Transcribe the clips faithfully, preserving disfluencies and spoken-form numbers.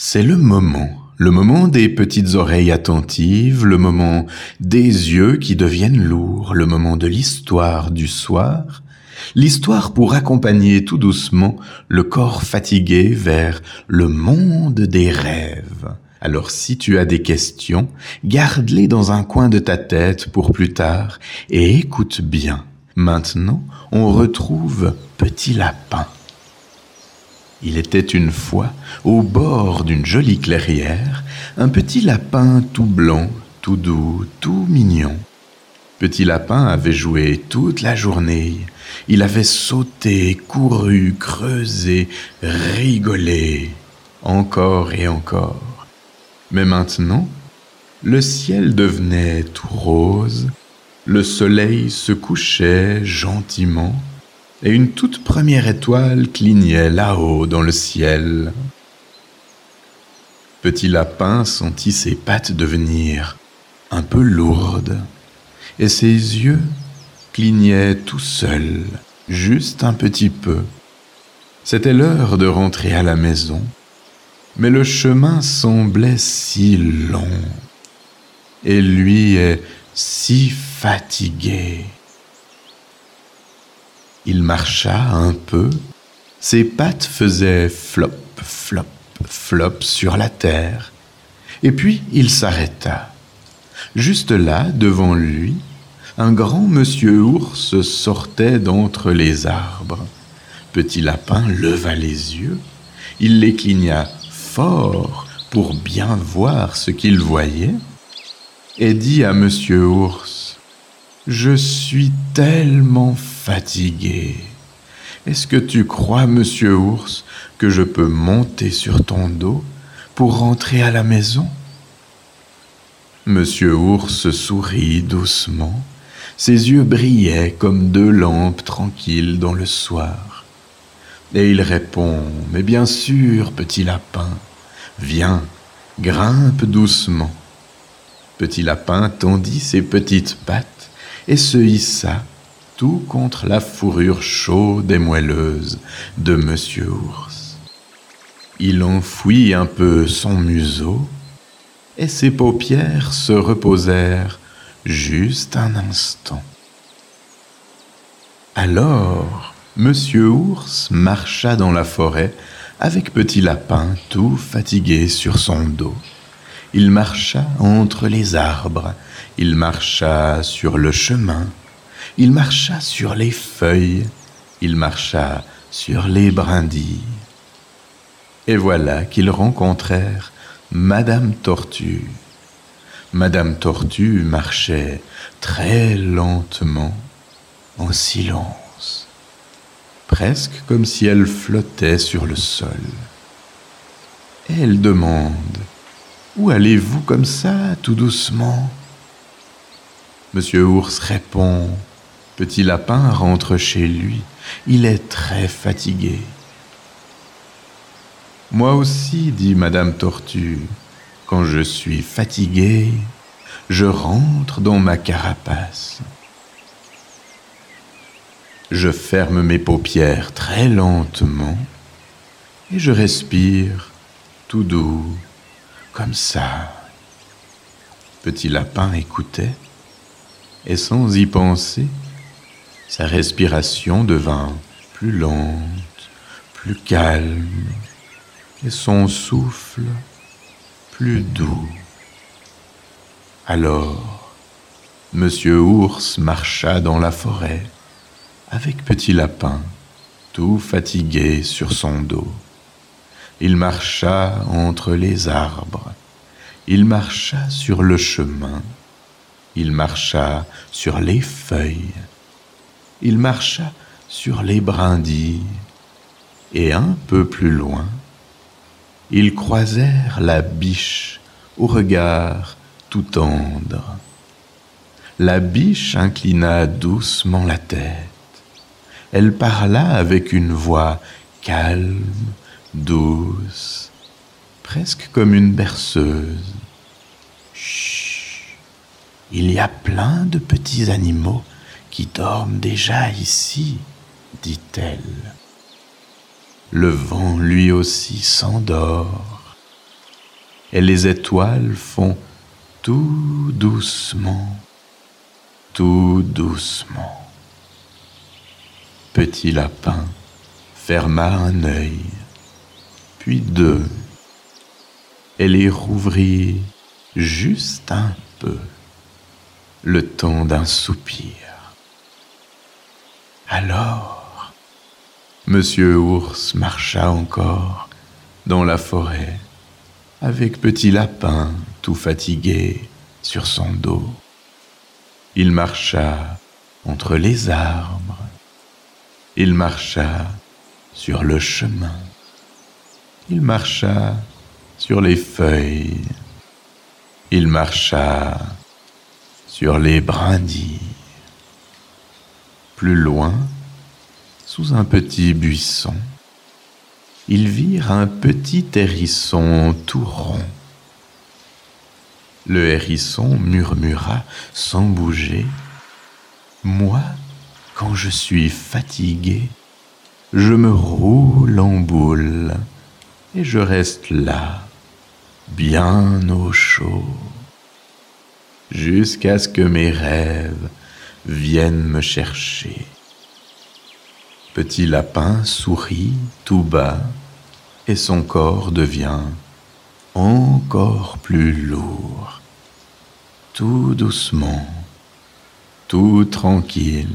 C'est le moment, le moment des petites oreilles attentives, le moment des yeux qui deviennent lourds, le moment de l'histoire du soir, l'histoire pour accompagner tout doucement le corps fatigué vers le monde des rêves. Alors si tu as des questions, garde-les dans un coin de ta tête pour plus tard et écoute bien. Maintenant, on retrouve Petit Lapin. Il était une fois, au bord d'une jolie clairière, un petit lapin tout blanc, tout doux, tout mignon. Petit Lapin avait joué toute la journée. Il avait sauté, couru, creusé, rigolé, encore et encore. Mais maintenant, le ciel devenait tout rose, le soleil se couchait gentiment, et une toute première étoile clignait là-haut dans le ciel. Petit Lapin sentit ses pattes devenir un peu lourdes, et ses yeux clignaient tout seuls, juste un petit peu. C'était l'heure de rentrer à la maison, mais le chemin semblait si long, et lui est si fatigué. Il marcha un peu, ses pattes faisaient flop, flop, flop sur la terre, et puis il s'arrêta. Juste là, devant lui, un grand monsieur ours sortait d'entre les arbres. Petit Lapin leva les yeux, il les cligna fort pour bien voir ce qu'il voyait, et dit à monsieur ours: « Je suis tellement fatigué. Est-ce que tu crois, monsieur ours, que je peux monter sur ton dos pour rentrer à la maison ?» Monsieur ours sourit doucement. Ses yeux brillaient comme deux lampes tranquilles dans le soir. Et il répond: « Mais bien sûr, petit lapin, viens, grimpe doucement. » Petit Lapin tendit ses petites pattes et se hissa tout contre la fourrure chaude et moelleuse de monsieur ours. Il enfouit un peu son museau et ses paupières se reposèrent juste un instant. Alors, monsieur ours marcha dans la forêt avec Petit Lapin tout fatigué sur son dos. Il marcha entre les arbres, il marcha sur le chemin, il marcha sur les feuilles, il marcha sur les brindilles. Et voilà qu'ils rencontrèrent Madame Tortue. Madame Tortue marchait très lentement, en silence, presque comme si elle flottait sur le sol. Et elle demande: « Où allez-vous comme ça, tout doucement ?» Monsieur ours répond: « Petit Lapin rentre chez lui, il est très fatigué. » « Moi aussi, dit Madame Tortue, quand je suis fatigué, je rentre dans ma carapace. Je ferme mes paupières très lentement et je respire tout doux, comme ça. » Petit Lapin écoutait, et sans y penser, sa respiration devint plus lente, plus calme, et son souffle plus doux. Alors, monsieur ours marcha dans la forêt avec Petit Lapin, tout fatigué sur son dos. Il marcha entre les arbres, il marcha sur le chemin, il marcha sur les feuilles, il marcha sur les brindilles, et un peu plus loin, ils croisèrent la biche au regard tout tendre. La biche inclina doucement la tête. Elle parla avec une voix calme, douce, presque comme une berceuse. « Chut, il y a plein de petits animaux qui dorment déjà ici, dit-elle. Le vent lui aussi s'endort. et les étoiles font tout doucement, tout doucement. Petit Lapin ferma un œil, puis deux, et les rouvrit juste un peu, le temps d'un soupir. Alors, Monsieur Ours marcha encore dans la forêt, avec Petit Lapin tout fatigué sur son dos. Il marcha entre les arbres, il marcha sur le chemin, il marcha sur les feuilles, il marcha sur les brindilles. Plus loin, sous un petit buisson, ils virent un petit hérisson tout rond. Le hérisson murmura sans bouger: « Moi, quand je suis fatigué, je me roule en boule et je reste là, bien au chaud, jusqu'à ce que mes rêves viennent me chercher. » Petit Lapin sourit tout bas et son corps devient encore plus lourd, tout doucement, tout tranquille.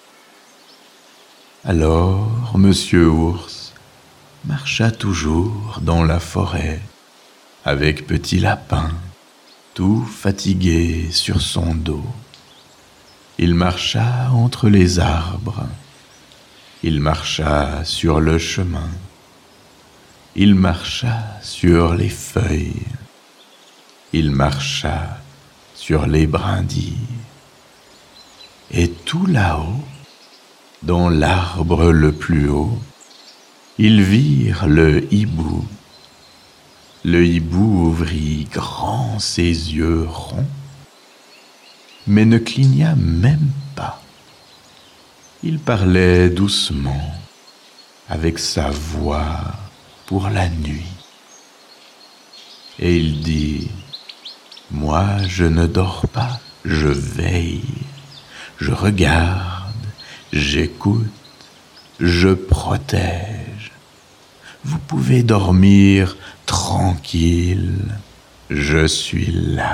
Alors Monsieur Ours marcha toujours dans la forêt avec Petit Lapin, tout fatigué sur son dos. Il marcha entre les arbres, il marcha sur le chemin, il marcha sur les feuilles, il marcha sur les brindilles. Et tout là-haut, dans l'arbre le plus haut, ils virent le hibou. Le hibou ouvrit grand ses yeux ronds, mais ne cligna même pas. Il parlait doucement, avec sa voix pour la nuit. Et il dit: « Moi, je ne dors pas, je veille, je regarde, j'écoute, je protège. Vous pouvez dormir tranquille, je suis là. »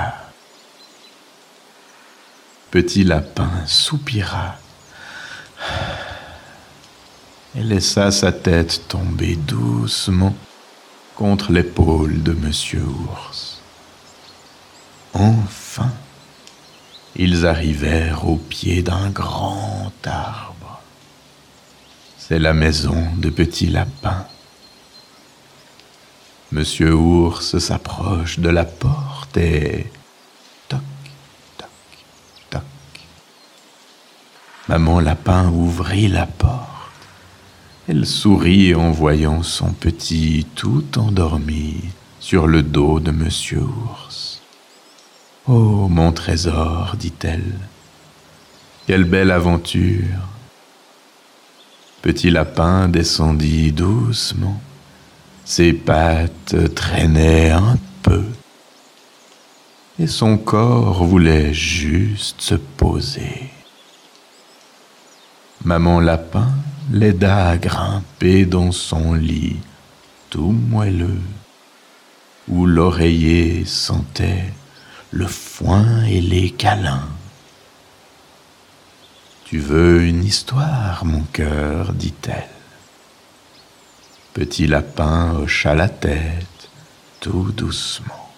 Petit Lapin soupira et laissa sa tête tomber doucement contre l'épaule de Monsieur Ours. Enfin, ils arrivèrent au pied d'un grand arbre. C'est la maison de Petit Lapin. Monsieur Ours s'approche de la porte et toc, toc, toc. Maman Lapin ouvrit la porte. Elle sourit en voyant son petit tout endormi sur le dos de Monsieur Ours. « Oh, mon trésor, dit-elle, quelle belle aventure !» Petit Lapin descendit doucement. Ses pattes traînaient un peu et son corps voulait juste se poser. Maman Lapin l'aida à grimper dans son lit tout moelleux, où l'oreiller sentait le foin et les câlins. « Tu veux une histoire, mon cœur ?» dit-elle. Petit Lapin hocha la tête tout doucement.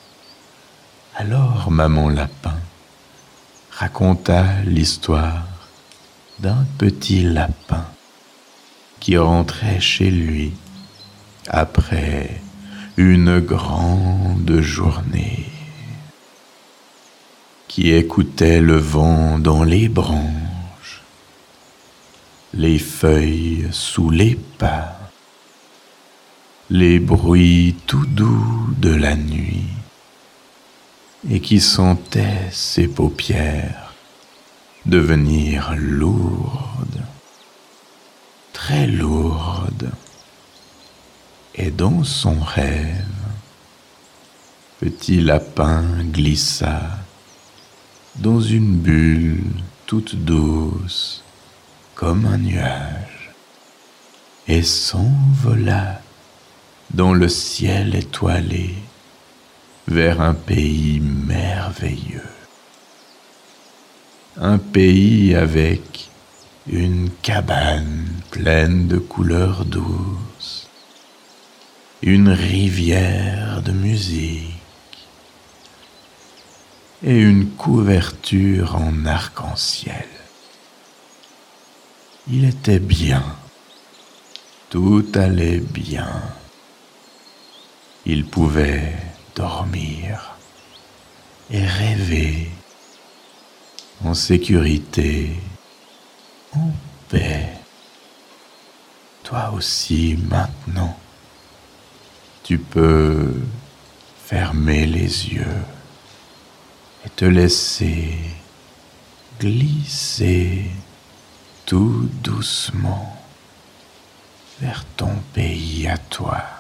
Alors Maman Lapin raconta l'histoire d'un petit lapin qui rentrait chez lui après une grande journée, qui écoutait le vent dans les branches, les feuilles sous les pas, les bruits tout doux de la nuit, et qui sentait ses paupières devenir lourdes, très lourdes, et dans son rêve, petit lapin glissa dans une bulle toute douce comme un nuage et s'envola dans le ciel étoilé vers un pays merveilleux. Un pays avec une cabane pleine de couleurs douces, une rivière de musique et une couverture en arc-en-ciel. Il était bien, tout allait bien. Il pouvait dormir et rêver en sécurité, en paix. Toi aussi maintenant, tu peux fermer les yeux et te laisser glisser tout doucement vers ton pays à toi.